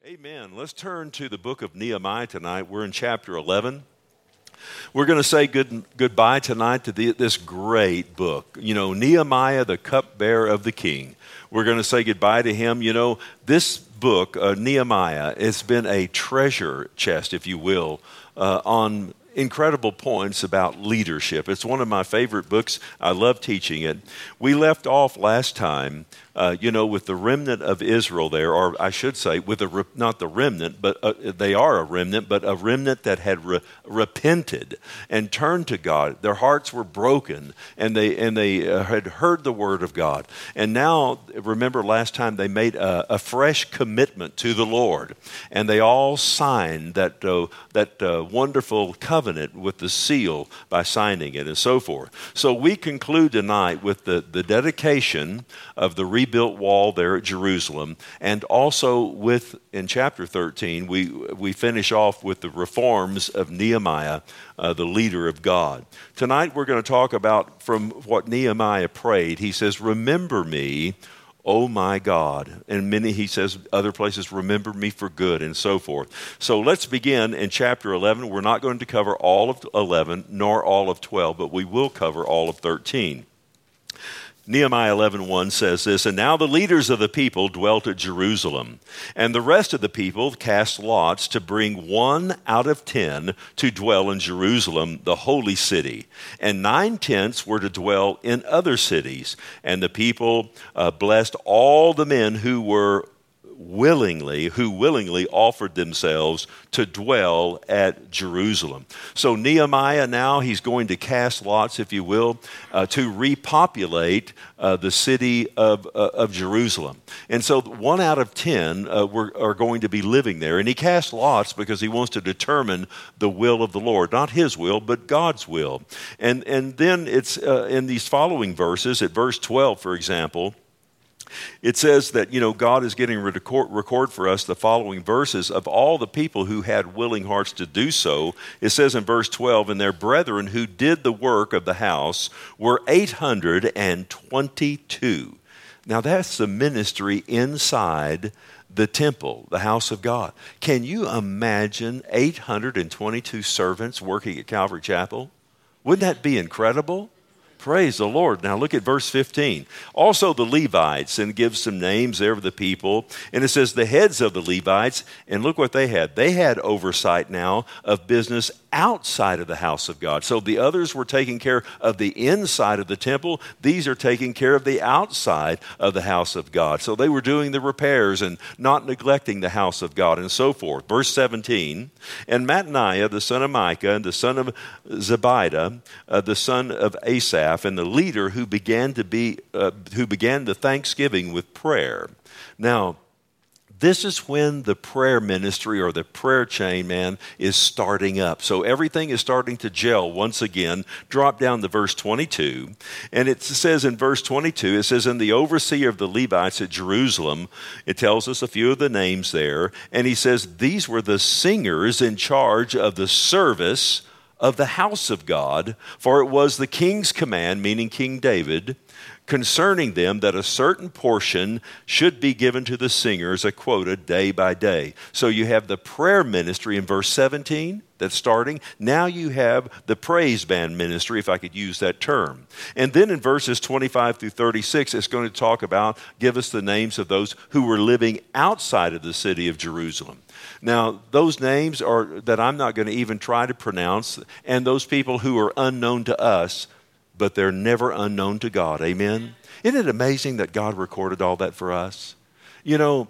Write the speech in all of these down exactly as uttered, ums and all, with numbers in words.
Amen. Let's turn to the book of Nehemiah tonight. We're in chapter eleven. We're going to say good goodbye tonight to the, this great book. You know, Nehemiah, the cupbearer of the king. We're going to say goodbye to him. You know, this book, uh, Nehemiah, it's been a treasure chest, if you will, uh, on incredible points about leadership. It's one of my favorite books. I love teaching it. We left off last time, uh, you know, with the remnant of Israel there, or I should say, with a re- not the remnant, but uh, they are a remnant, but a remnant that had re- repented and turned to God. Their hearts were broken, and they and they uh, had heard the word of God. And now, remember last time they made a, a fresh commitment to the Lord, and they all signed that uh, that uh, wonderful covenant with the seal by signing it and so forth. So we conclude tonight with the, the dedication of the rebuilt wall there at Jerusalem, and also with, in chapter thirteen, we we finish off with the reforms of Nehemiah, uh, the leader of God. Tonight we're going to talk about from what Nehemiah prayed. He says, "Remember me, oh my God." And many, he says, other places, "Remember me for good," and so forth. So let's begin in chapter eleven. We're not going to cover all of eleven, nor all of twelve, but we will cover all of thirteen. Nehemiah eleven one says this, "And now the leaders of the people dwelt at Jerusalem, and the rest of the people cast lots to bring one out of ten to dwell in Jerusalem, the holy city. And nine tenths were to dwell in other cities. And the people uh, blessed all the men who were willingly, who willingly offered themselves to dwell at Jerusalem." So Nehemiah now, he's going to cast lots, if you will, uh, to repopulate uh, the city of, uh, of Jerusalem. And so one out of ten uh, were, are going to be living there. And he casts lots because he wants to determine the will of the Lord. Not his will, but God's will. And, and then it's uh, in these following verses, at verse twelve, for example, it says that, you know, God is getting ready to record, record for us the following verses of all the people who had willing hearts to do so. It says in verse twelve, "And their brethren who did the work of the house were eight hundred twenty-two. Now that's the ministry inside the temple, the house of God. Can you imagine eight hundred twenty-two servants working at Calvary Chapel? Wouldn't that be incredible? Praise the Lord. Now look at verse fifteen. "Also the Levites," and gives some names there of the people. And it says the heads of the Levites, and look what they had. They had oversight now of business outside of the house of God. So the others were taking care of the inside of the temple. These are taking care of the outside of the house of God. So they were doing the repairs and not neglecting the house of God and so forth. Verse seventeen, "And Mattaniah, the son of Micah, and the son of Zebidah, uh, the son of Asaph, and the leader who began to be uh, who began the thanksgiving with prayer." Now, this is when the prayer ministry or the prayer chain, man, is starting up. So everything is starting to gel once again. Drop down to verse twenty-two. And it says in verse twenty-two, it says, "And the overseer of the Levites at Jerusalem," it tells us a few of the names there. And he says, "These were the singers in charge of the service of the house of God, for it was the king's command," meaning King David, "concerning them that a certain portion should be given to the singers, a quota day by day." So you have the prayer ministry in verse seventeen that's starting. Now you have the praise band ministry, if I could use that term. And then in verses twenty-five through thirty-six, it's going to talk about, give us the names of those who were living outside of the city of Jerusalem. Now, those names are that I'm not going to even try to pronounce, and those people who are unknown to us, but they're never unknown to God. Amen? Isn't it amazing that God recorded all that for us? You know,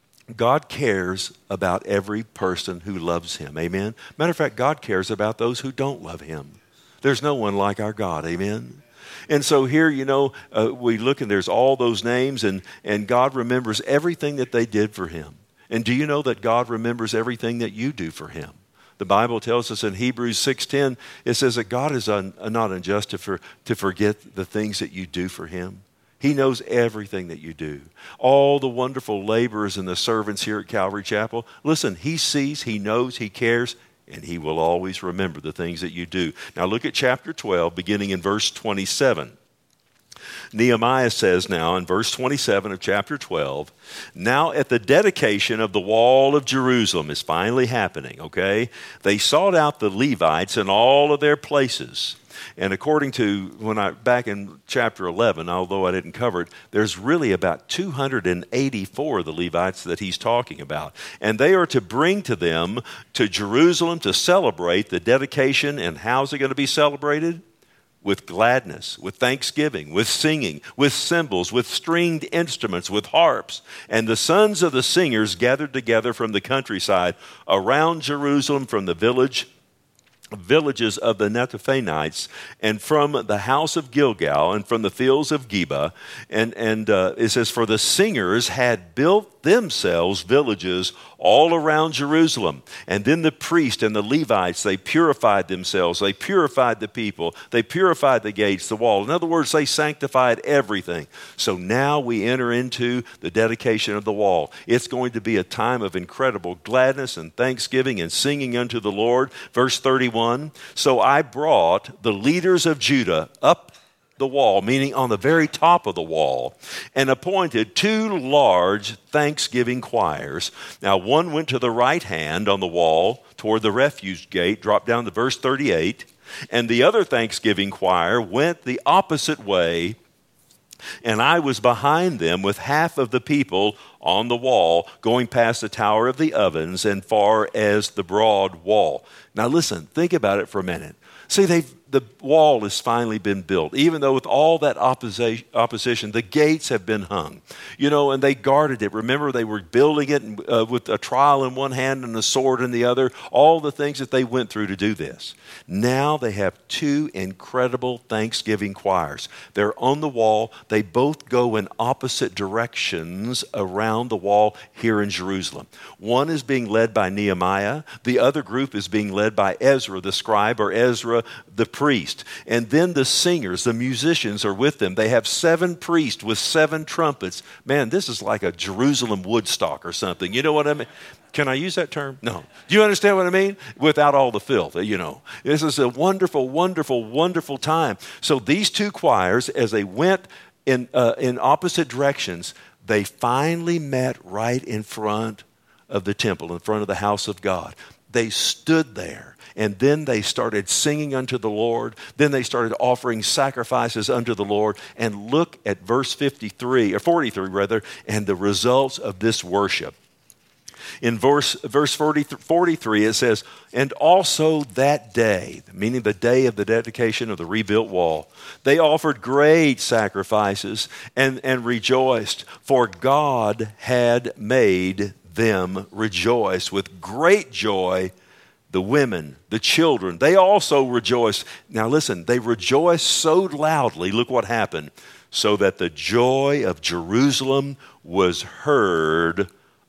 God cares about every person who loves him. Amen? Matter of fact, God cares about those who don't love him. There's no one like our God. Amen? And so here, you know, uh, we look and there's all those names, and, and God remembers everything that they did for him. And do you know that God remembers everything that you do for him? The Bible tells us in Hebrews six ten, it says that God is un, not unjust to, for, to forget the things that you do for him. He knows everything that you do. All the wonderful laborers and the servants here at Calvary Chapel, listen, he sees, he knows, he cares, and he will always remember the things that you do. Now look at chapter twelve, beginning in verse twenty-seven. Nehemiah says now in verse twenty-seven of chapter twelve, now at the dedication of the wall of Jerusalem is finally happening, okay? They sought out the Levites in all of their places. And according to, when I, back in chapter eleven, although I didn't cover it, there's really about two hundred eighty-four of the Levites that he's talking about. And they are to bring to them, to Jerusalem, to celebrate the dedication. And how's it going to be celebrated? With gladness, with thanksgiving, with singing, with cymbals, with stringed instruments, with harps. And the sons of the singers gathered together from the countryside around Jerusalem, from the village villages of the Netophanites, and from the house of Gilgal, and from the fields of Geba. And, and uh, it says, for the singers had built themselves villages all around Jerusalem. And then the priest and the Levites, they purified themselves. They purified the people. They purified the gates, the wall. In other words, they sanctified everything. So now we enter into the dedication of the wall. It's going to be a time of incredible gladness and thanksgiving and singing unto the Lord. Verse thirty-one, so I brought the leaders of Judah up the wall, meaning on the very top of the wall, and appointed two large thanksgiving choirs. Now one went to the right hand on the wall toward the refuge gate, drop down to verse thirty-eight, and the other thanksgiving choir went the opposite way, and I was behind them with half of the people on the wall, going past the Tower of the Ovens and far as the broad wall. Now listen, think about it for a minute. See, they've the wall has finally been built. Even though with all that opposi- opposition, the gates have been hung. You know, and they guarded it. Remember, they were building it uh, with a trowel in one hand and a sword in the other. All the things that they went through to do this. Now they have two incredible thanksgiving choirs. They're on the wall. They both go in opposite directions around the wall here in Jerusalem. One is being led by Nehemiah. The other group is being led by Ezra, the scribe, or Ezra, the priest. And then the singers, the musicians are with them. They have seven priests with seven trumpets. Man, this is like a Jerusalem Woodstock or something. You know what I mean? Can I use that term? No. Do you understand what I mean? Without all the filth, you know. This is a wonderful, wonderful, wonderful time. So these two choirs, as they went in, uh, in opposite directions, they finally met right in front of the temple, in front of the house of God. They stood there. And then they started singing unto the Lord. Then they started offering sacrifices unto the Lord. And look at verse fifty-three, or forty-three rather, and the results of this worship. In verse, verse forty-three, it says, and also that day, meaning the day of the dedication of the rebuilt wall, they offered great sacrifices and, and rejoiced, for God had made them rejoice with great joy. The women, the children, they also rejoiced. Now listen, they rejoiced so loudly, look what happened, so that the joy of Jerusalem was heard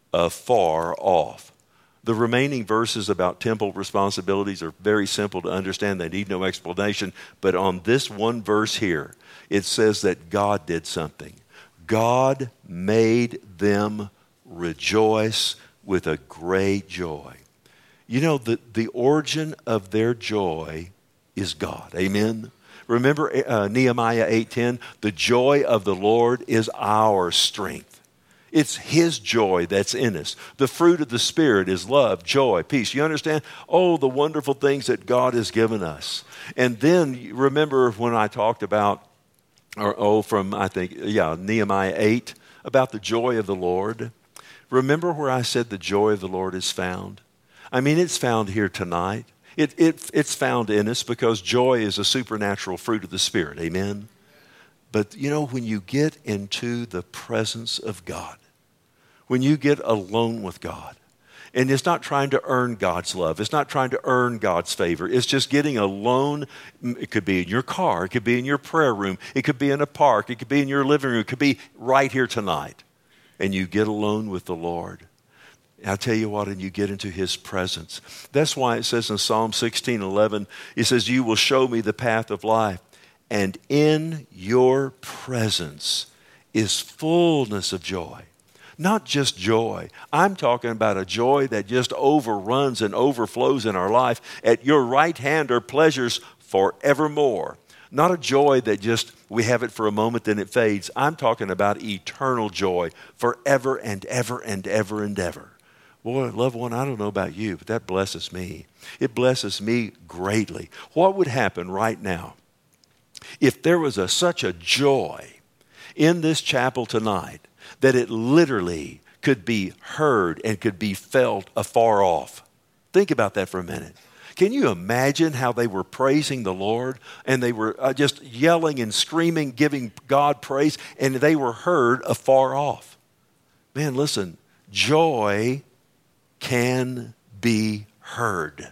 afar off. The remaining verses about temple responsibilities are very simple to understand. They need no explanation. But on this one verse here, it says that God did something. God made them rejoice with a great joy. You know, the, the origin of their joy is God. Amen? Remember uh, Nehemiah eight ten? The joy of the Lord is our strength. It's His joy that's in us. The fruit of the Spirit is love, joy, peace. You understand? Oh, the wonderful things that God has given us. And then remember when I talked about, or oh, from I think, yeah, Nehemiah eight, about the joy of the Lord. Remember where I said the joy of the Lord is found? I mean, it's found here tonight. It, it, it's found in us because joy is a supernatural fruit of the Spirit. Amen? But, you know, when you get into the presence of God, when you get alone with God, and it's not trying to earn God's love. It's not trying to earn God's favor. It's just getting alone. It could be in your car. It could be in your prayer room. It could be in a park. It could be in your living room. It could be right here tonight. And you get alone with the Lord. I'll tell you what, and you get into His presence. That's why it says in Psalm sixteen eleven, it says, you will show me the path of life, and in your presence is fullness of joy. Not just joy. I'm talking about a joy that just overruns and overflows in our life. At your right hand are pleasures forevermore. Not a joy that just we have it for a moment, then it fades. I'm talking about eternal joy forever and ever and ever and ever. Boy, loved one, I don't know about you, but that blesses me. It blesses me greatly. What would happen right now if there was a, such a joy in this chapel tonight that it literally could be heard and could be felt afar off? Think about that for a minute. Can you imagine how they were praising the Lord and they were uh, just yelling and screaming, giving God praise, and they were heard afar off? Man, listen, joy can be heard.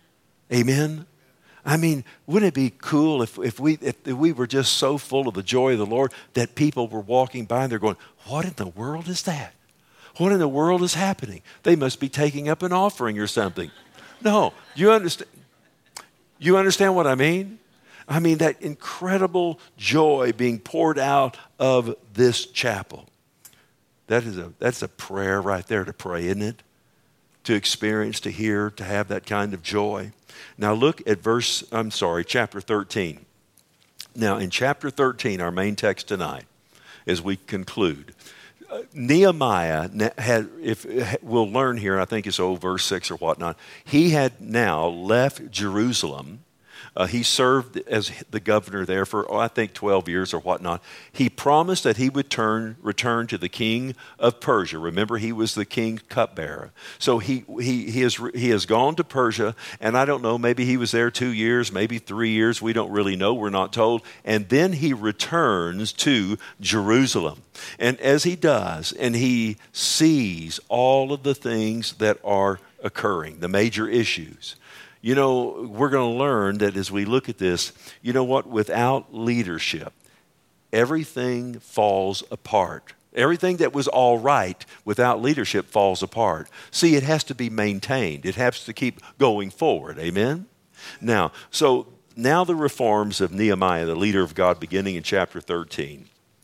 Amen? I mean, wouldn't it be cool if, if, we, if we were just so full of the joy of the Lord that people were walking by and they're going, what in the world is that? What in the world is happening? They must be taking up an offering or something. No, you understand, you understand what I mean? I mean that incredible joy being poured out of this chapel. That is a, that's a prayer right there to pray, isn't it? To experience, to hear, to have that kind of joy. Now look at verse, I'm sorry, chapter thirteen. Now in chapter thirteen, our main text tonight, as we conclude, uh, Nehemiah had, if we'll learn here, I think it's oh, verse six or whatnot, he had now left Jerusalem. Uh, he served as the governor there for, oh, I think, twelve years or whatnot. He promised that he would turn, return to the king of Persia. Remember, he was the king's cupbearer. So he, he, he, has, he has gone to Persia, and I don't know, maybe he was there two years, maybe three years. We don't really know. We're not told. And then he returns to Jerusalem. And as he does, and he sees all of the things that are occurring, the major issues, you know, we're going to learn that as we look at this, you know what? Without leadership, everything falls apart. Everything that was all right without leadership falls apart. See, it has to be maintained. It has to keep going forward. Amen? Now, so now the reforms of Nehemiah, the leader of God, beginning in chapter thirteen.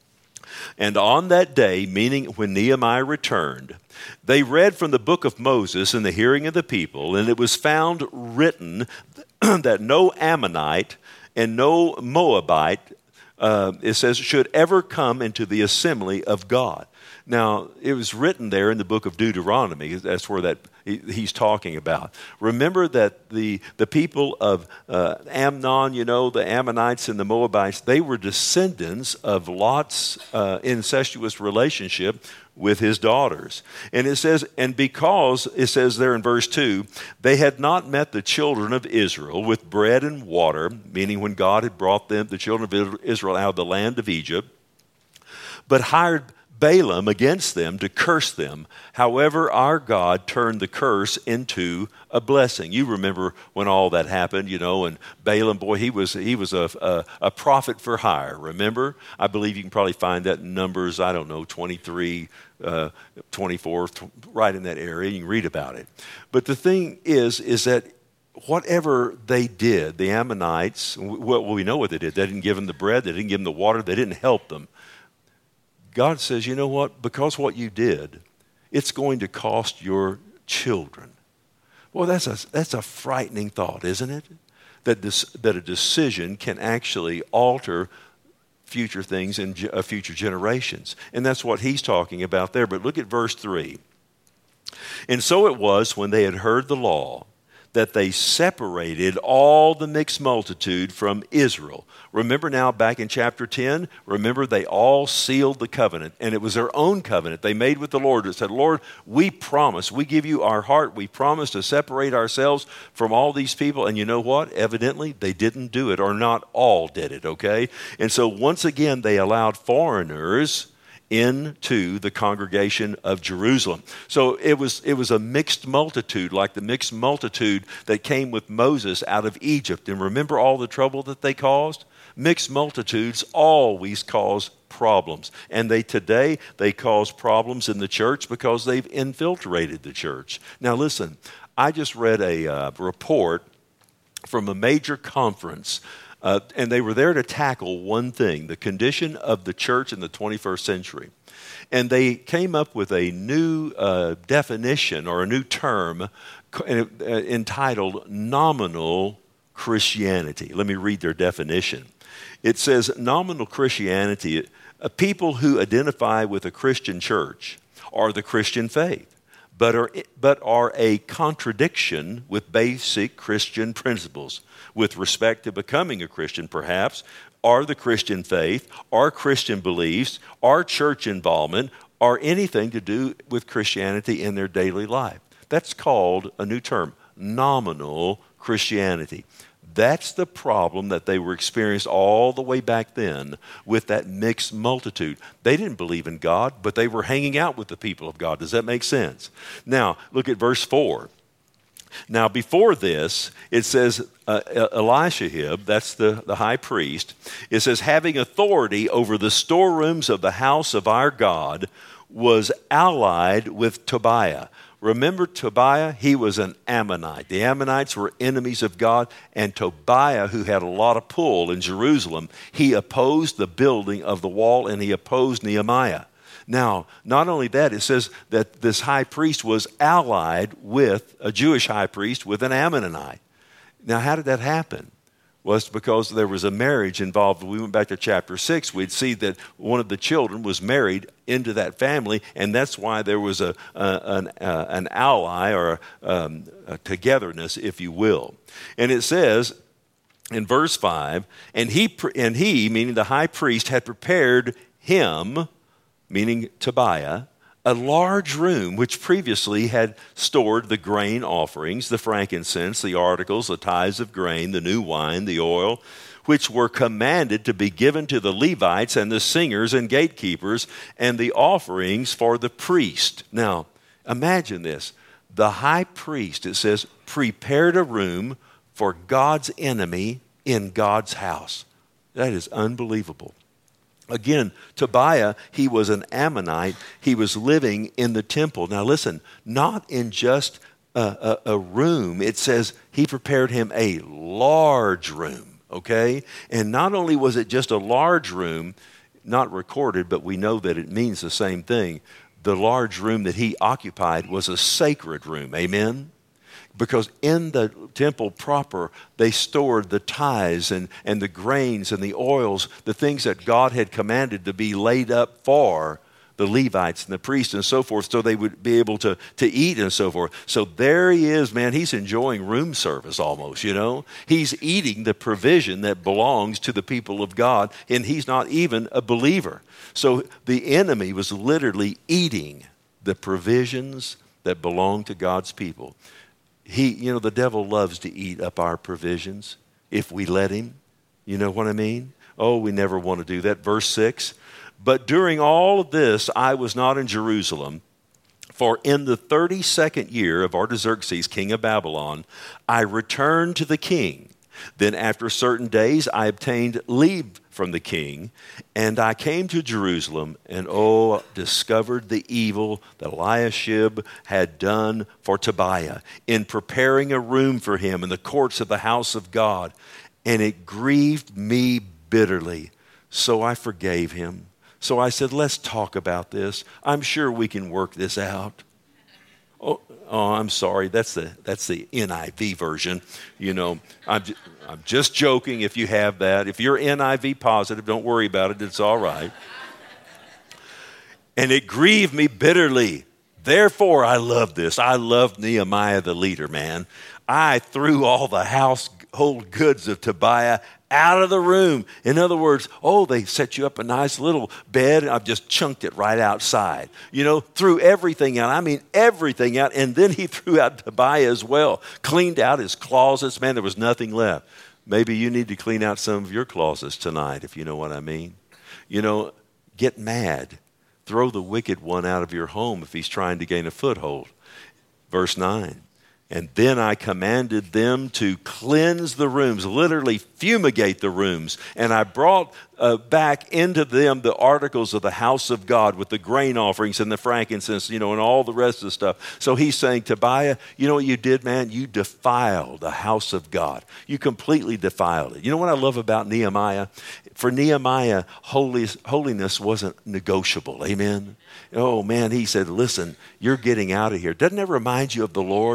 And on that day, meaning when Nehemiah returned, they read from the book of Moses in the hearing of the people, and it was found written that no Ammonite and no Moabite, uh, it says, should ever come into the assembly of God. Now, it was written there in the book of Deuteronomy. That's where that he, he's talking about. Remember that the, the people of uh, Ammon, you know, the Ammonites and the Moabites, they were descendants of Lot's uh, incestuous relationship with his daughters. And it says, and because, it says there in verse two, they had not met the children of Israel with bread and water, meaning when God had brought them, the children of Israel, out of the land of Egypt, but hired Balaam against them to curse them. However, our God turned the curse into a blessing. You remember when all that happened, you know, and Balaam, boy, he was he was a, a, a prophet for hire, remember? I believe you can probably find that in Numbers, I don't know, twenty-three, uh, twenty-four, right in that area. You can read about it. But the thing is, is that whatever they did, the Ammonites, well, we know what they did. They didn't give them the bread. They didn't give them the water. They didn't help them. God says, you know what? Because what you did, it's going to cost your children. Well, that's a, that's a frightening thought, isn't it? That, this, that a decision can actually alter future things in uh, future generations. And that's what he's talking about there. But look at verse three. And so it was when they had heard the law that they separated all the mixed multitude from Israel. Remember now back in chapter ten, remember they all sealed the covenant, and it was their own covenant they made with the Lord. It said, Lord, we promise, we give you our heart, we promise to separate ourselves from all these people. And you know what? Evidently, they didn't do it, or not all did it, okay? And so once again, they allowed foreigners into the congregation of Jerusalem. So it was it was a mixed multitude, like the mixed multitude that came with Moses out of Egypt. And remember all the trouble that they caused? Mixed multitudes always cause problems. And they today, they cause problems in the church because they've infiltrated the church. Now listen, I just read a uh, report from a major conference. Uh, and they were there to tackle one thing, the condition of the church in the twenty-first century. And they came up with a new uh, definition or a new term uh, entitled nominal Christianity. Let me read their definition. It says nominal Christianity, uh, people who identify with a Christian church are the Christian faith, but are, but are a contradiction with basic Christian principles. With respect to becoming a Christian, perhaps, are the Christian faith, are Christian beliefs, are church involvement, or anything to do with Christianity in their daily life. That's called a new term, nominal Christianity. That's the problem that they were experienced all the way back then with that mixed multitude. They didn't believe in God, but they were hanging out with the people of God. Does that make sense? Now, look at verse four. Now, before this, it says uh, Eliashib, that's the, the high priest, it says, having authority over the storerooms of the house of our God, was allied with Tobiah. Remember Tobiah? He was an Ammonite. The Ammonites were enemies of God, and Tobiah, who had a lot of pull in Jerusalem, he opposed the building of the wall, and he opposed Nehemiah. Now, not only that, it says that this high priest was allied with a Jewish high priest with an Ammonite. Now, how did that happen? Well, it's because there was a marriage involved. We went back to chapter six. We'd see that one of the children was married into that family, and that's why there was a, a an, uh, an ally or a, um, a togetherness, if you will. And it says in verse five, and he, and he, meaning the high priest, had prepared him, meaning Tobiah, a large room which previously had stored the grain offerings, the frankincense, the articles, the tithes of grain, the new wine, the oil, which were commanded to be given to the Levites and the singers and gatekeepers, and the offerings for the priest. Now, imagine this. The high priest, it says, prepared a room for God's enemy in God's house. That is unbelievable. Again, Tobiah, he was an Ammonite. He was living in the temple. Now listen, not in just a, a, a room. It says he prepared him a large room, okay? And not only was it just a large room, not recorded, but we know that it means the same thing. The large room that he occupied was a sacred room, amen? Because in the temple proper, they stored the tithes and, and the grains and the oils, the things that God had commanded to be laid up for the Levites and the priests and so forth, so they would be able to, to eat and so forth. So there he is, man, he's enjoying room service almost, you know. He's eating the provision that belongs to the people of God, and he's not even a believer. So the enemy was literally eating the provisions that belong to God's people. He, you know, the devil loves to eat up our provisions if we let him. You know what I mean? Oh, we never want to do that. Verse six, but during all of this, I was not in Jerusalem, for in the thirty-second year of Artaxerxes, king of Babylon, I returned to the king. Then after certain days, I obtained leave from the king, and I came to Jerusalem, and oh, discovered the evil that Eliashib had done for Tobiah in preparing a room for him in the courts of the house of God, and it grieved me bitterly. So I forgave him. So I said, let's talk about this. I'm sure we can work this out. Oh, oh, I'm sorry. That's the that's the N I V version. You know, I'm just, I'm just joking. If you have that, if you're N I V positive, don't worry about it. It's all right. And it grieved me bitterly. Therefore, I love this. I love Nehemiah, the leader. Man, I threw all the household goods of Tobiah out of the room. In other words, oh, they set you up a nice little bed, and I've just chunked it right outside. You know, threw everything out. I mean, everything out. And then he threw out Tobiah as well. Cleaned out his closets. Man, there was nothing left. Maybe you need to clean out some of your closets tonight, if you know what I mean. You know, get mad. Throw the wicked one out of your home if he's trying to gain a foothold. Verse nine. And then I commanded them to cleanse the rooms, literally fumigate the rooms. And I brought uh, back into them the articles of the house of God with the grain offerings and the frankincense, you know, and all the rest of the stuff. So he's saying, Tobiah, you know what you did, man? You defiled the house of God. You completely defiled it. You know what I love about Nehemiah? For Nehemiah, holiness, holiness wasn't negotiable. Amen? Oh, man, he said, listen, you're getting out of here. Doesn't that remind you of the Lord? When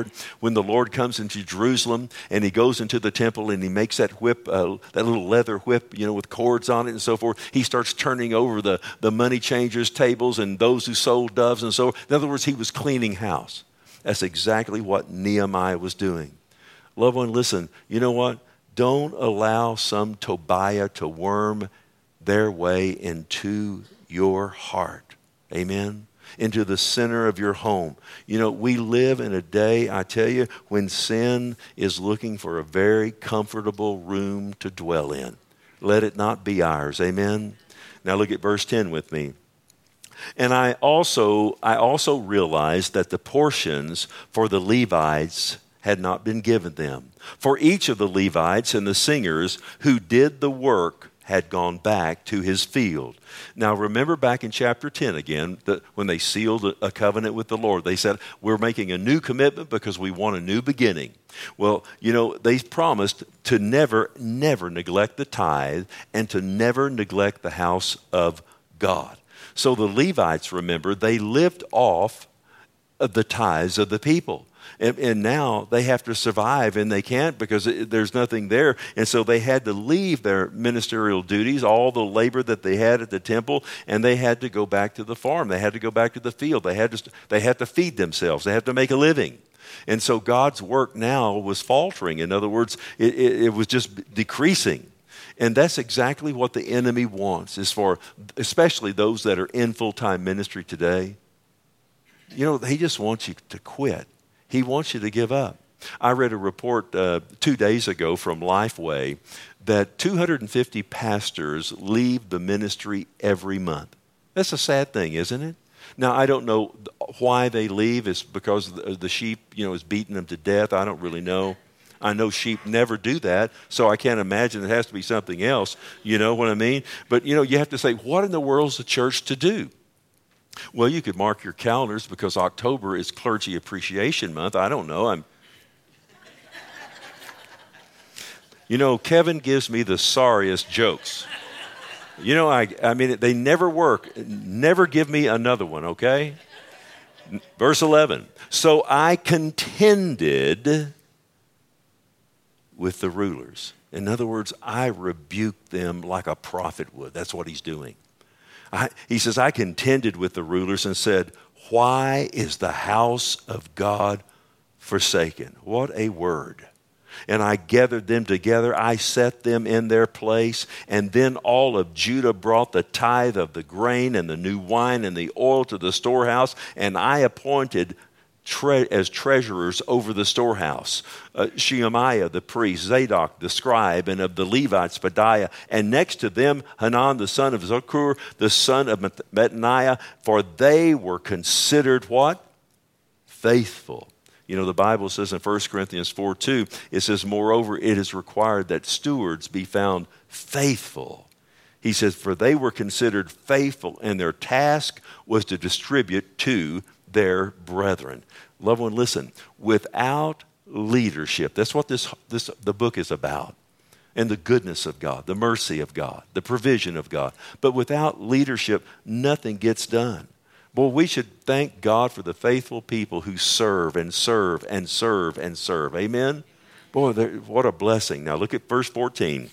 when the Lord comes into Jerusalem and he goes into the temple and he makes that whip, uh, that little leather whip, you know, with cords on it and so forth. He starts turning over the, the money changers' tables and those who sold doves and so forth. In other words, he was cleaning house. That's exactly what Nehemiah was doing. Loved one, listen, you know what? Don't allow some Tobiah to worm their way into your heart. Amen? Into the center of your home. You know, we live in a day, I tell you, when sin is looking for a very comfortable room to dwell in. Let it not be ours. Amen? Now look at verse ten with me. And I also, I also realized that the portions for the Levites had not been given them. For each of the Levites and the singers who did the work had gone back to his field. Now remember back in chapter ten again, that when they sealed a covenant with the Lord, they said, we're making a new commitment because we want a new beginning. Well, you know, they promised to never, never neglect the tithe and to never neglect the house of God. So the Levites, remember, they lived off of the tithes of the people. And, and now they have to survive, and they can't because it, there's nothing there. And so they had to leave their ministerial duties, all the labor that they had at the temple, and they had to go back to the farm. They had to go back to the field. They had to, they had to feed themselves. They had to make a living. And so God's work now was faltering. In other words, it, it, it was just decreasing. And that's exactly what the enemy wants, is for especially those that are in full-time ministry today. You know, he just wants you to quit. He wants you to give up. I read a report uh, two days ago from Lifeway that two hundred fifty pastors leave the ministry every month. That's a sad thing, isn't it? Now, I don't know why they leave. It's because the sheep, you know, is beating them to death. I don't really know. I know sheep never do that, so I can't imagine it has to be something else. You know what I mean? But, you know, you have to say, what in the world is the church to do? Well, you could mark your calendars because October is Clergy Appreciation Month. I don't know. I'm. You know, Kevin gives me the sorriest jokes. You know, I, I mean, they never work. Never give me another one, okay? Verse eleven. So I contended with the rulers. In other words, I rebuked them like a prophet would. That's what he's doing. I, he says, I contended with the rulers and said, why is the house of God forsaken? What a word. And I gathered them together. I set them in their place. And then all of Judah brought the tithe of the grain and the new wine and the oil to the storehouse. And I appointed Tre- as treasurers over the storehouse, uh, Shemaiah the priest, Zadok the scribe, and of the Levites, Pedaiah, and next to them Hanan the son of Zakur, the son of Mattaniah, for they were considered what? Faithful. You know, the Bible says in First Corinthians four two, it says, moreover, it is required that stewards be found faithful. He says, for they were considered faithful, and their task was to distribute to their brethren. Loved one, listen, without leadership, that's what this, this the book is about. And the goodness of God, the mercy of God, the provision of God. But without leadership, nothing gets done. Boy, we should thank God for the faithful people who serve and serve and serve and serve. Amen? Boy, what a blessing. Now look at verse fourteen.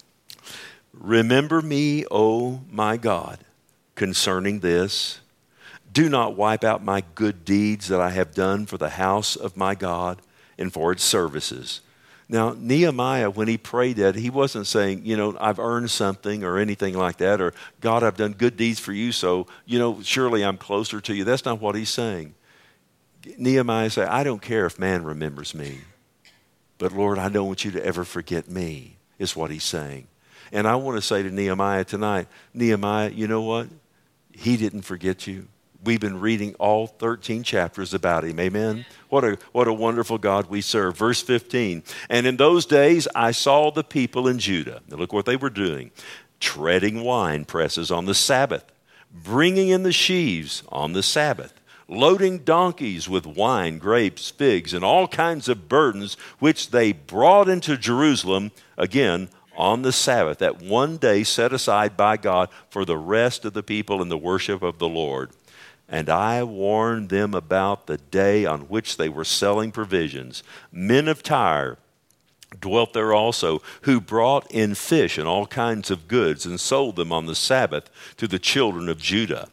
Remember me, O my God, concerning this. Do not wipe out my good deeds that I have done for the house of my God and for its services. Now, Nehemiah, when he prayed that, he wasn't saying, you know, I've earned something or anything like that, or God, I've done good deeds for you, so, you know, surely I'm closer to you. That's not what he's saying. Nehemiah said, I don't care if man remembers me, but Lord, I don't want you to ever forget me, is what he's saying. And I want to say to Nehemiah tonight, Nehemiah, you know what? He didn't forget you. We've been reading all thirteen chapters about him. Amen? What a, what a wonderful God we serve. Verse fifteen. And in those days I saw the people in Judah. Now look what they were doing. Treading wine presses on the Sabbath. Bringing in the sheaves on the Sabbath. Loading donkeys with wine, grapes, figs, and all kinds of burdens, which they brought into Jerusalem, again, on the Sabbath, that one day set aside by God for the rest of the people in the worship of the Lord. And I warned them about the day on which they were selling provisions. Men of Tyre dwelt there also, who brought in fish and all kinds of goods and sold them on the Sabbath to the children of Judah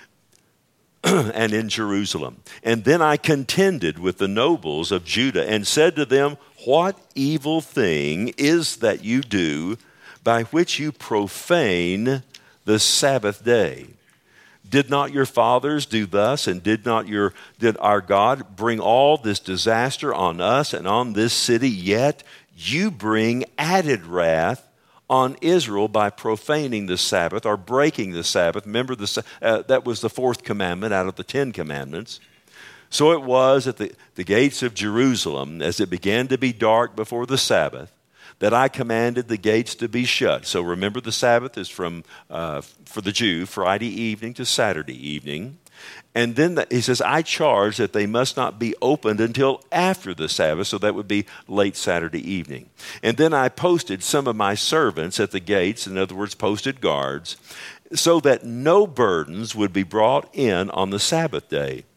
and in Jerusalem. And then I contended with the nobles of Judah and said to them, what evil thing is that you do by which you profane the Sabbath day? Did not your fathers do thus, and did not your did our God bring all this disaster on us and on this city? Yet you bring added wrath on Israel by profaning the Sabbath or breaking the Sabbath. Remember, the, uh, that was the fourth commandment out of the Ten Commandments. So it was at the, the gates of Jerusalem, as it began to be dark before the Sabbath, that I commanded the gates to be shut. So remember, the Sabbath is from, uh, for the Jew, Friday evening to Saturday evening. And then the, he says, I charge that they must not be opened until after the Sabbath, so that would be late Saturday evening. And then I posted some of my servants at the gates, in other words, posted guards, so that no burdens would be brought in on the Sabbath day.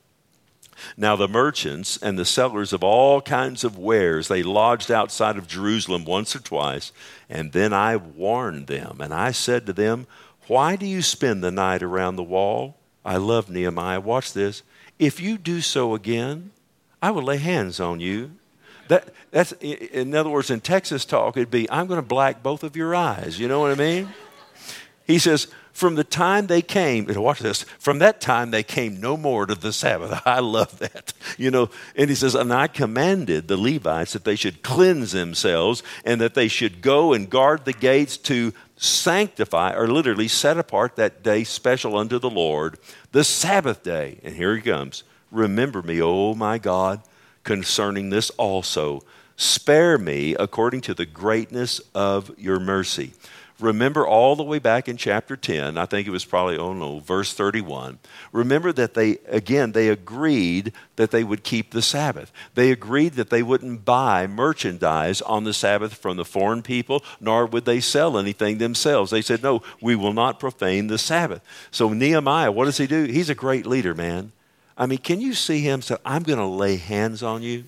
Now the merchants and the sellers of all kinds of wares, they lodged outside of Jerusalem once or twice, and then I warned them, and I said to them, why do you spend the night around the wall? I love Nehemiah. Watch this. If you do so again, I will lay hands on you. That, that's, in other words, in Texas talk, it'd be, I'm going to black both of your eyes. You know what I mean? He says, from the time they came, and watch this, from that time they came no more to the Sabbath. I love that. You know, and he says, and I commanded the Levites that they should cleanse themselves and that they should go and guard the gates to sanctify, or literally set apart that day special unto the Lord, the Sabbath day. And here he comes. Remember me, O my God, concerning this also. Spare me according to the greatness of your mercy. Remember all the way back in chapter ten, I think it was probably, oh no, verse thirty-one. Remember that they, again, they agreed that they would keep the Sabbath. They agreed that they wouldn't buy merchandise on the Sabbath from the foreign people, nor would they sell anything themselves. They said, no, we will not profane the Sabbath. So Nehemiah, what does he do? He's a great leader, man. I mean, can you see him say, I'm going to lay hands on you?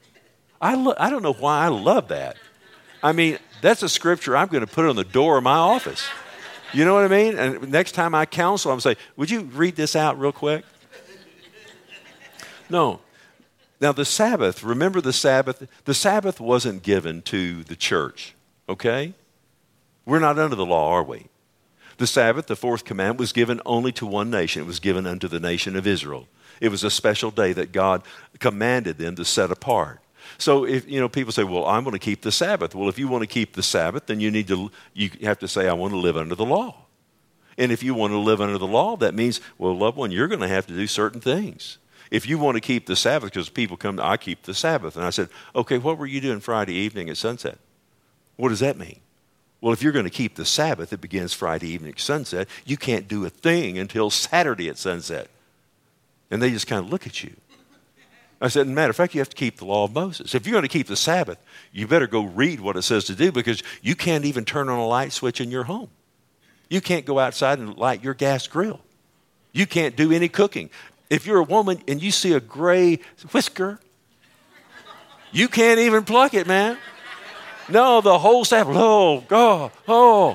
I, lo- I don't know why I love that. I mean, that's a scripture I'm going to put on the door of my office. You know what I mean? And next time I counsel, I'm going to say, would you read this out real quick? No. Now, the Sabbath, remember the Sabbath? The Sabbath wasn't given to the church, okay? We're not under the law, are we? The Sabbath, the fourth commandment, was given only to one nation. It was given unto the nation of Israel. It was a special day that God commanded them to set apart. So if, you know, people say, well, I'm going to keep the Sabbath. Well, if you want to keep the Sabbath, then you need to, you have to say, I want to live under the law. And if you want to live under the law, that means, well, loved one, you're going to have to do certain things. If you want to keep the Sabbath, because people come to, I keep the Sabbath. And I said, okay, what were you doing Friday evening at sunset? What does that mean? Well, if you're going to keep the Sabbath, it begins Friday evening at sunset. You can't do a thing until Saturday at sunset. And they just kind of look at you. I said, as a matter of fact, you have to keep the law of Moses. If you're going to keep the Sabbath, you better go read what it says to do, because you can't even turn on a light switch in your home. You can't go outside and light your gas grill. You can't do any cooking. If you're a woman and you see a gray whisker, you can't even pluck it, man. No, the whole Sabbath. Oh, God, oh.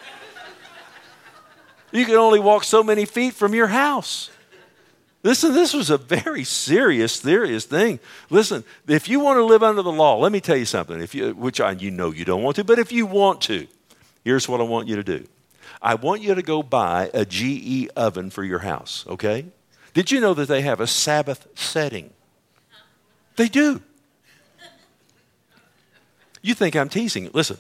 You can only walk so many feet from your house. Listen, this was a very serious, serious thing. Listen, if you want to live under the law, let me tell you something, if you, which I, you know you don't want to, but if you want to, here's what I want you to do. I want you to go buy a G E oven for your house, okay? Did you know that they have a Sabbath setting? They do. You think I'm teasing. Listen,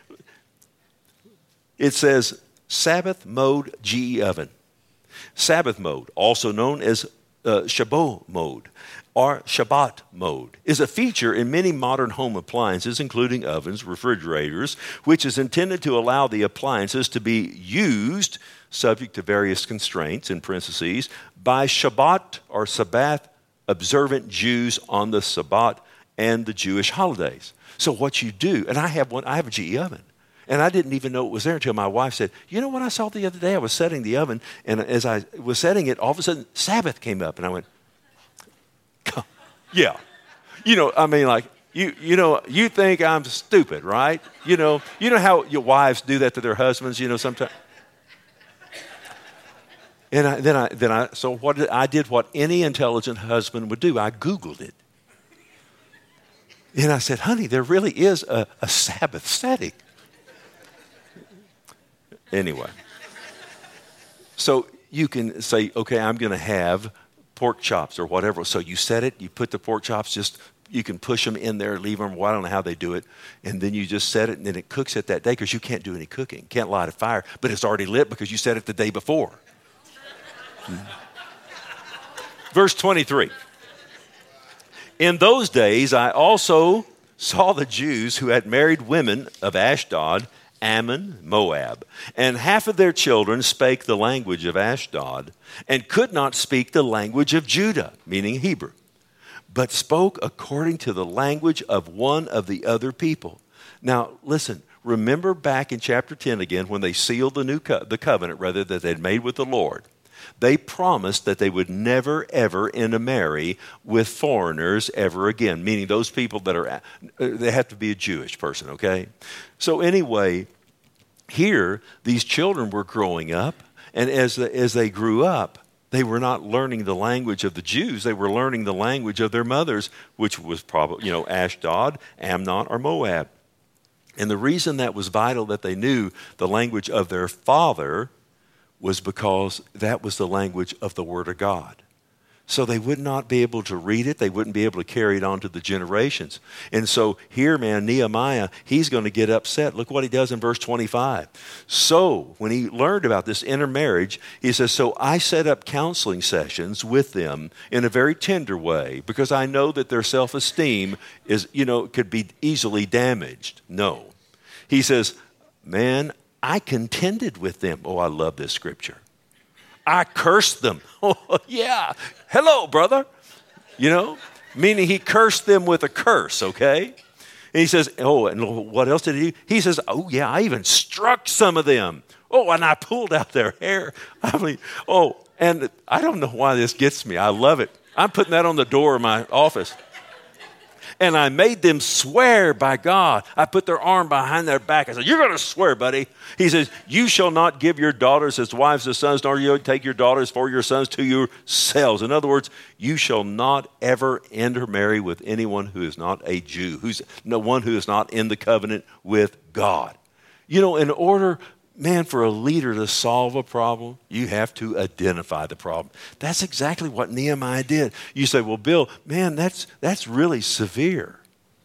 it says Sabbath mode G E oven. Sabbath mode, also known as uh, Shabbat mode or Shabbat mode, is a feature in many modern home appliances, including ovens, refrigerators, which is intended to allow the appliances to be used, subject to various constraints, in parentheses, by Shabbat or Sabbath observant Jews on the Sabbath and the Jewish holidays. So what you do, and I have one, I have a G E oven. And I didn't even know it was there until my wife said, you know what I saw the other day? I was setting the oven, and as I was setting it, all of a sudden, Sabbath came up. And I went, yeah. You know, I mean, like, you you know, you think I'm stupid, right? You know, you know how your wives do that to their husbands, you know, sometimes. And I, then I, then I, so what did, I did what any intelligent husband would do. I Googled it. And I said, honey, there really is a, a Sabbath setting. Anyway. So you can say, okay, I'm going to have pork chops or whatever. So you set it, you put the pork chops, just, you can push them in there, leave them, well, I don't know how they do it. And then you just set it, and then it cooks it that day because you can't do any cooking. Can't light a fire, but it's already lit because you set it the day before. Verse twenty-three. In those days, I also saw the Jews who had married women of Ashdod, Ammon, Moab, and half of their children spake the language of Ashdod and could not speak the language of Judah, meaning Hebrew, but spoke according to the language of one of the other people. Now, listen, remember back in chapter ten again when they sealed the new co- the covenant, rather, that they'd made with the Lord. They promised that they would never, ever intermarry with foreigners ever again, meaning those people that are, they have to be a Jewish person, okay? So anyway, here, these children were growing up, and as, the, as they grew up, they were not learning the language of the Jews. They were learning the language of their mothers, which was probably, you know, Ashdod, Ammon, or Moab. And the reason that was vital that they knew the language of their father was because that was the language of the Word of God. So they would not be able to read it. They wouldn't be able to carry it on to the generations. And so here, man, Nehemiah, he's going to get upset. Look what he does in verse twenty-five. So when he learned about this intermarriage, he says, so I set up counseling sessions with them in a very tender way because I know that their self-esteem is, you know, could be easily damaged. No. He says, man, I contended with them. Oh, I love this scripture. I cursed them. Oh, yeah. Hello, brother. You know, meaning he cursed them with a curse, okay? And he says, oh, and what else did he do? He says, oh, yeah, I even struck some of them. Oh, and I pulled out their hair. I mean, oh, and I don't know why this gets me. I love it. I'm putting that on the door of my office. And I made them swear by God. I put their arm behind their back. I said, you're going to swear, buddy. He says, you shall not give your daughters as wives to sons, nor you take your daughters for your sons to yourselves. In other words, you shall not ever intermarry with anyone who is not a Jew, who's no one who is not in the covenant with God. You know, in order, man, for a leader to solve a problem, you have to identify the problem. That's exactly what Nehemiah did. You say, well, Bill, man, that's that's really severe.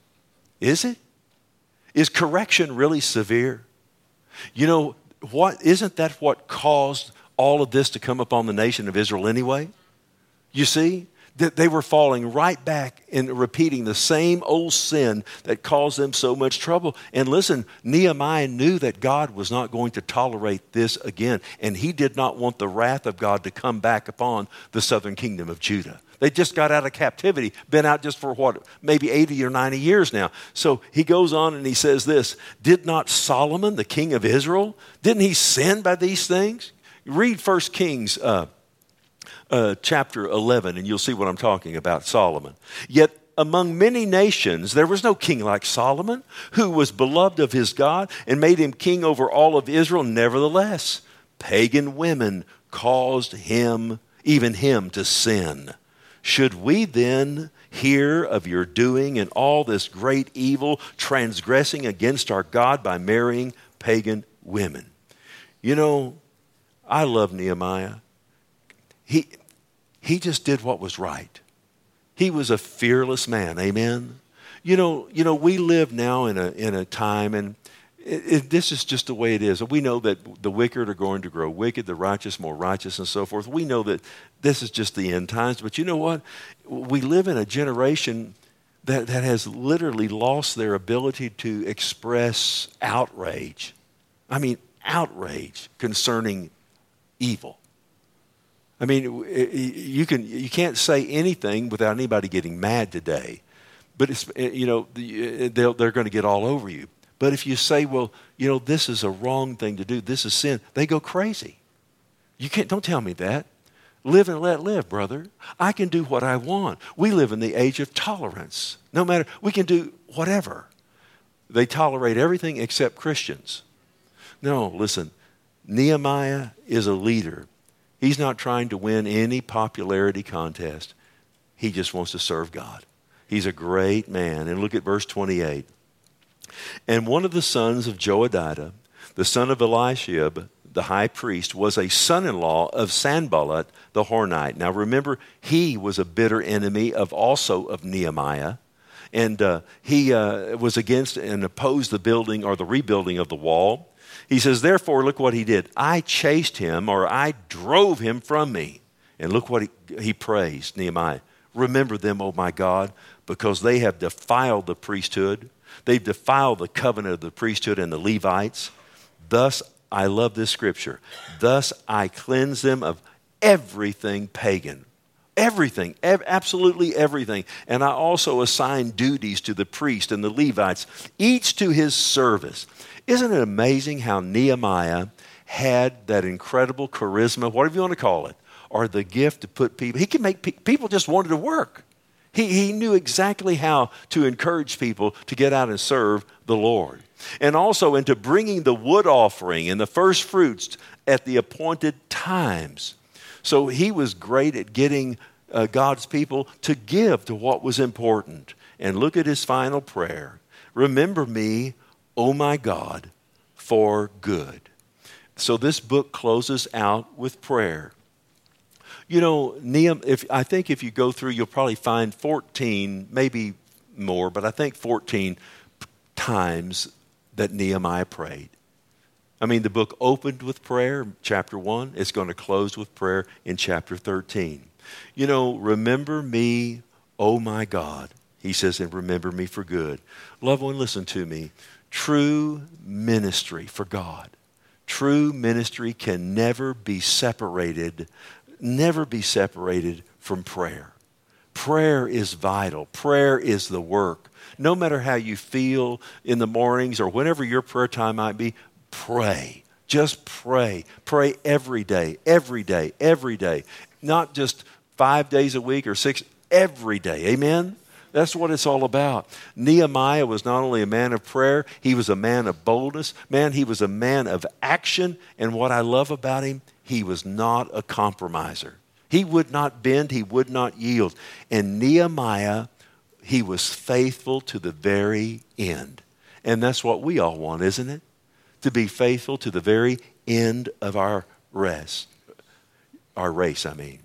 Is it? Is correction really severe? You know, what isn't that what caused all of this to come upon the nation of Israel anyway? You see? That they were falling right back and repeating the same old sin that caused them so much trouble. And listen, Nehemiah knew that God was not going to tolerate this again. And he did not want the wrath of God to come back upon the southern kingdom of Judah. They just got out of captivity, been out just for what, maybe eighty or ninety years now. So he goes on and he says this, did not Solomon, the king of Israel, didn't he sin by these things? Read First Kings uh, Uh, chapter eleven, and you'll see what I'm talking about, Solomon. Yet among many nations, there was no king like Solomon, who was beloved of his God and made him king over all of Israel. Nevertheless, pagan women caused him, even him, to sin. Should we then hear of your doing and all this great evil, transgressing against our God by marrying pagan women? You know, I love Nehemiah. He, he just did what was right. He was a fearless man, amen? You know, you know, we live now in a in a time, and it, it, this is just the way it is. We know that the wicked are going to grow wicked, the righteous more righteous, and so forth. We know that this is just the end times. But you know what? We live in a generation that, that has literally lost their ability to express outrage. I mean, outrage concerning evil. I mean, you can you can't say anything without anybody getting mad today, but it's, you know they'll, they're going to get all over you. But if you say, well, you know, this is a wrong thing to do, this is sin, they go crazy. You can't, don't tell me that. Live and let live, brother. I can do what I want. We live in the age of tolerance. No matter, we can do whatever. They tolerate everything except Christians. No, listen, Nehemiah is a leader. He's not trying to win any popularity contest. He just wants to serve God. He's a great man. And look at verse twenty-eight. And one of the sons of Joediah, the son of Eliashib, the high priest, was a son-in-law of Sanballat the Hornite. Now remember, he was a bitter enemy of also of Nehemiah. And uh, he uh, was against and opposed the building or the rebuilding of the wall. He says, therefore, look what he did. I chased him, or I drove him from me. And look what he, he praised, Nehemiah. Remember them, O my God, because they have defiled the priesthood. They've defiled the covenant of the priesthood and the Levites. Thus, I love this scripture. Thus I cleanse them of everything pagan. Everything, ev- absolutely everything. And I also assign duties to the priest and the Levites, each to his service. Isn't it amazing how Nehemiah had that incredible charisma, whatever you want to call it, or the gift to put people, he could make pe- people just wanted to work. He, he knew exactly how to encourage people to get out and serve the Lord. And also into bringing the wood offering and the first fruits at the appointed times. So he was great at getting uh, God's people to give to what was important. And look at his final prayer. Remember me, O my God, for good. So this book closes out with prayer. You know, Nehemiah, if, I think if you go through, you'll probably find fourteen, maybe more, but I think fourteen times that Nehemiah prayed. I mean, the book opened with prayer, chapter one. It's going to close with prayer in chapter thirteen. You know, remember me, oh my God. He says, and remember me for good. Loved one, listen to me. True ministry for God. True ministry can never be separated, never be separated from prayer. Prayer is vital. Prayer is the work. No matter how you feel in the mornings or whenever your prayer time might be, pray. Just pray. Pray every day, every day, every day. Not just five days a week or six, every day. Amen? That's what it's all about. Nehemiah was not only a man of prayer, he was a man of boldness. Man, he was a man of action. And what I love about him, he was not a compromiser. He would not bend, he would not yield. And Nehemiah, he was faithful to the very end. And that's what we all want, isn't it? To be faithful to the very end of our rest. Our race, I mean.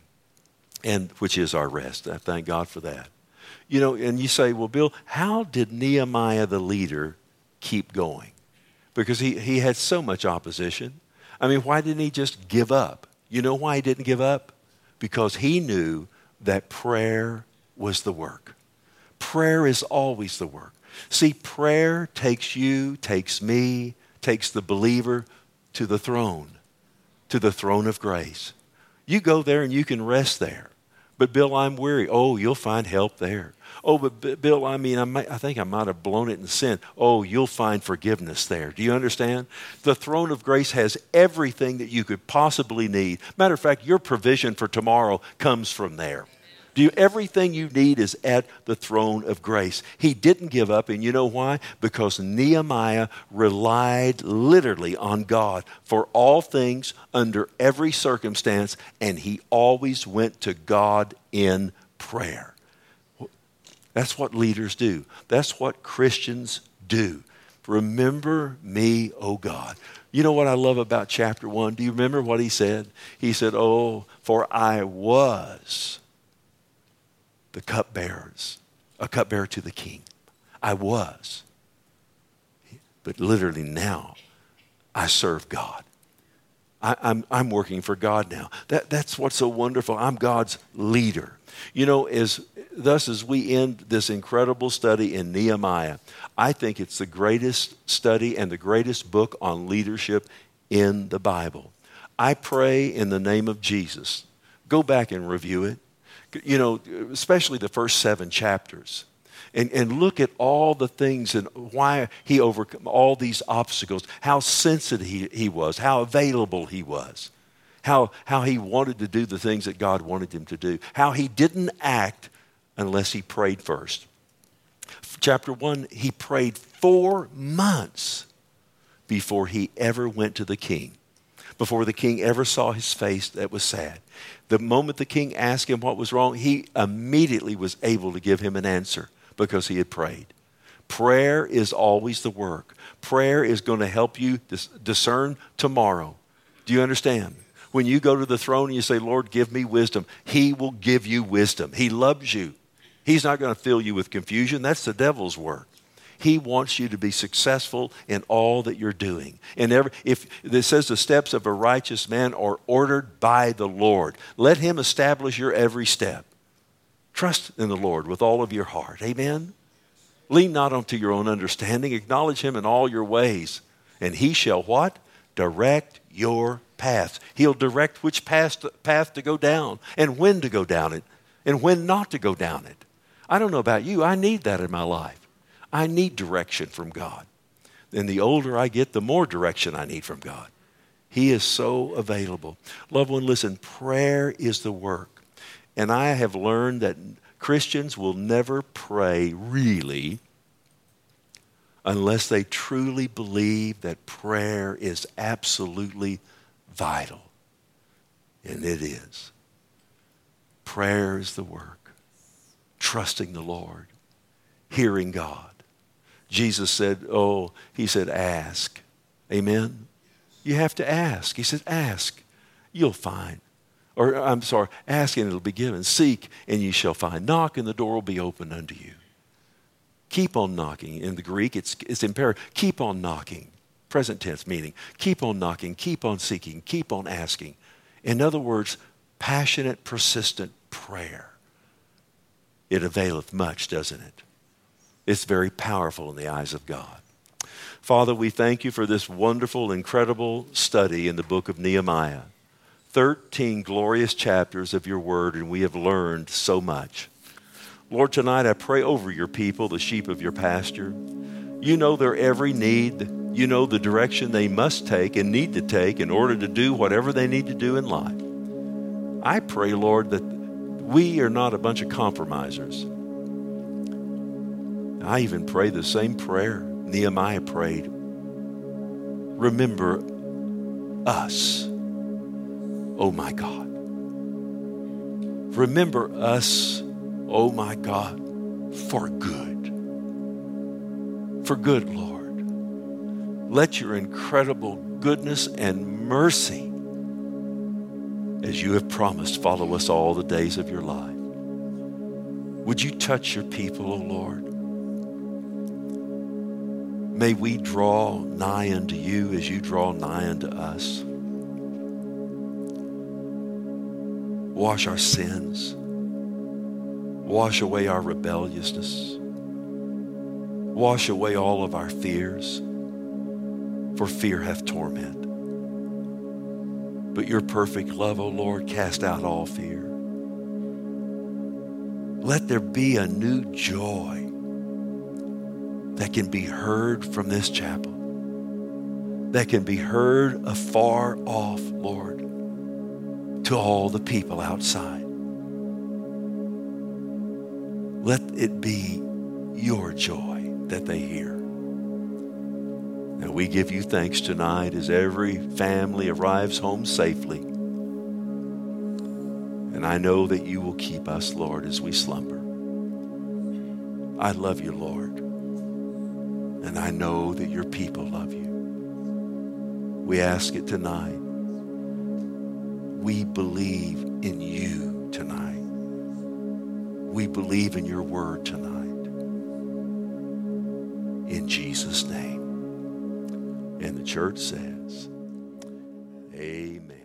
And which is our rest. I thank God for that. You know, and you say, well, Bill, how did Nehemiah the leader keep going? Because he, he had so much opposition. I mean, why didn't he just give up? You know why he didn't give up? Because he knew that prayer was the work. Prayer is always the work. See, prayer takes you, takes me, takes the believer to the throne, to the throne of grace. You go there and you can rest there. But Bill, I'm weary. Oh, you'll find help there. Oh, but Bill, I mean, I, might, I think I might have blown it in sin. Oh, you'll find forgiveness there. Do you understand? The throne of grace has everything that you could possibly need. Matter of fact, your provision for tomorrow comes from there. Do you, everything you need is at the throne of grace. He didn't give up, and you know why? Because Nehemiah relied literally on God for all things under every circumstance, and he always went to God in prayer. That's what leaders do. That's what Christians do. Remember me, O God. You know what I love about chapter one? Do you remember what he said? He said, oh, for I was the cupbearers, a cupbearer to the king. I was. But literally now, I serve God. I, I'm, I'm working for God now. That, that's what's so wonderful. I'm God's leader. You know, as thus as we end this incredible study in Nehemiah, I think it's the greatest study and the greatest book on leadership in the Bible. I pray in the name of Jesus. Go back and review it. You know, especially the first seven chapters. And, and look at all the things and why he overcome all these obstacles, how sensitive he, he was, how available he was, how, how he wanted to do the things that God wanted him to do, how he didn't act unless he prayed first. Chapter one, he prayed four months before he ever went to the king, before the king ever saw his face that was sad. The moment the king asked him what was wrong, he immediately was able to give him an answer because he had prayed. Prayer is always the work. Prayer is going to help you dis- discern tomorrow. Do you understand? When you go to the throne and you say, Lord, give me wisdom, he will give you wisdom. He loves you. He's not going to fill you with confusion. That's the devil's work. He wants you to be successful in all that you're doing. And every, if it says the steps of a righteous man are ordered by the Lord, let him establish your every step. Trust in the Lord with all of your heart. Amen? Lean not unto your own understanding. Acknowledge him in all your ways. And he shall what? Direct your paths. He'll direct which path to, path to go down and when to go down it and when not to go down it. I don't know about you. I need that in my life. I need direction from God. And the older I get, the more direction I need from God. He is so available. Loved one, listen, prayer is the work. And I have learned that Christians will never pray really unless they truly believe that prayer is absolutely vital. And it is. Prayer is the work. Trusting the Lord. Hearing God. Jesus said, oh, he said, ask. Amen? You have to ask. He said, ask. You'll find. Or, I'm sorry, ask and it'll be given. Seek and ye shall find. Knock and the door will be opened unto you. Keep on knocking. In the Greek, it's, it's imperative. Keep on knocking. Present tense meaning. Keep on knocking. Keep on seeking. Keep on asking. In other words, passionate, persistent prayer. It availeth much, doesn't it? It's very powerful in the eyes of God. Father, we thank you for this wonderful, incredible study in the book of Nehemiah. Thirteen glorious chapters of your word, and we have learned so much. Lord, tonight I pray over your people, the sheep of your pasture. You know their every need. You know the direction they must take and need to take in order to do whatever they need to do in life. I pray, Lord, that we are not a bunch of compromisers. I even pray the same prayer Nehemiah prayed. Remember us, oh my God. Remember us, oh my God, for good. For good, Lord. Let your incredible goodness and mercy, as you have promised, follow us all the days of your life. Would you touch your people, O Lord? May we draw nigh unto you as you draw nigh unto us. Wash our sins. Wash away our rebelliousness. Wash away all of our fears, for fear hath torment. But your perfect love, O Lord, cast out all fear. Let there be a new joy that can be heard from this chapel, that can be heard afar off, Lord, to all the people outside. Let it be your joy that they hear. And we give you thanks tonight as every family arrives home safely. And I know that you will keep us, Lord, as we slumber. I love you, Lord. And I know that your people love you. We ask it tonight. We believe in you tonight. We believe in your word tonight. In Jesus' name. And the church says, amen.